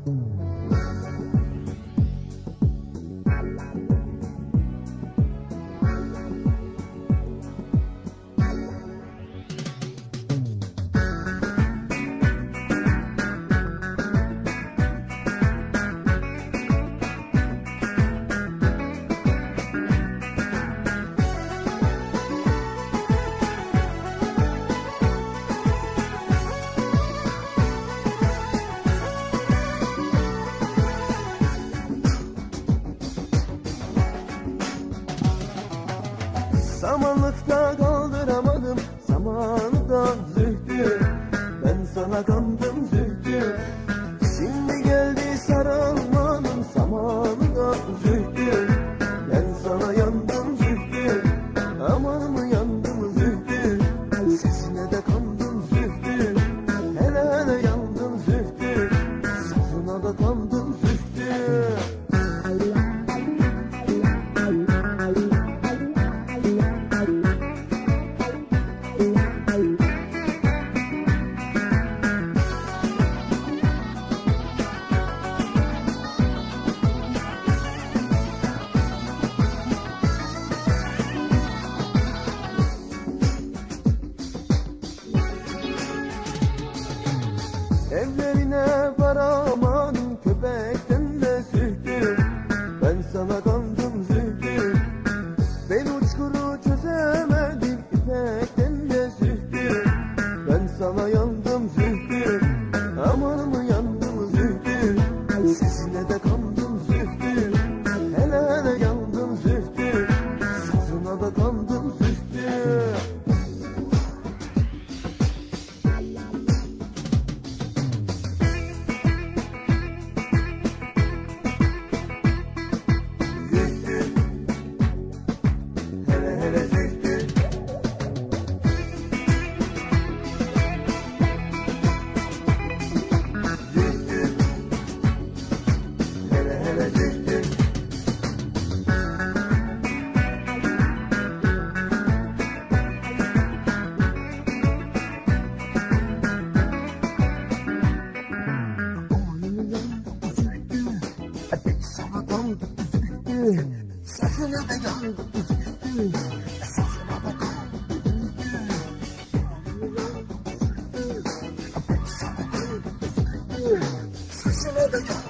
Samanlıkta kaldıramadım zamanında zühdü. Ben sana kandım zühdü. Şimdi geldi sarılmanın zamanında zühdü. Ben sana yandım zühdü. Aman mı yandım zühdü. Sesine de kandım zühdü. Hele hele yandım zühdü. Sazına da kandım zühdü. Evlerine varamadım köpekten de zühdü. Ben sana kandım zühdü. Ben uçkuru çözemedim ipekten de zühdü. Ben sana yandım zühdü. Aman mı yandım zühdü. Sesine de kandım zühdü. Hele hele yandım zühdü. Sazına da kandım zühdü. Sesine de yandım zühdü. Sazına da kandım zühdü. Sesine de yandım.